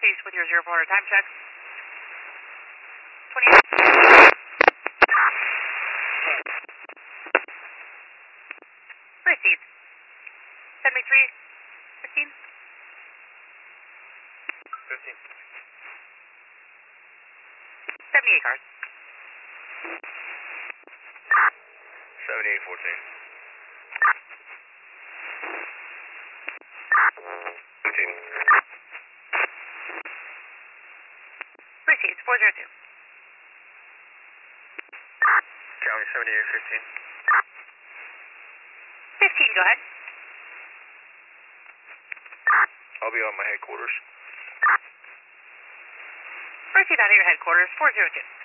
proceeds with your 0400 time check. 28. Proceeds. Send me 315. 15. 78 cars. 7814. 15. Proceeds 402. County 7815. 15, go ahead. I'll be on my headquarters. Proceed out of your headquarters 402.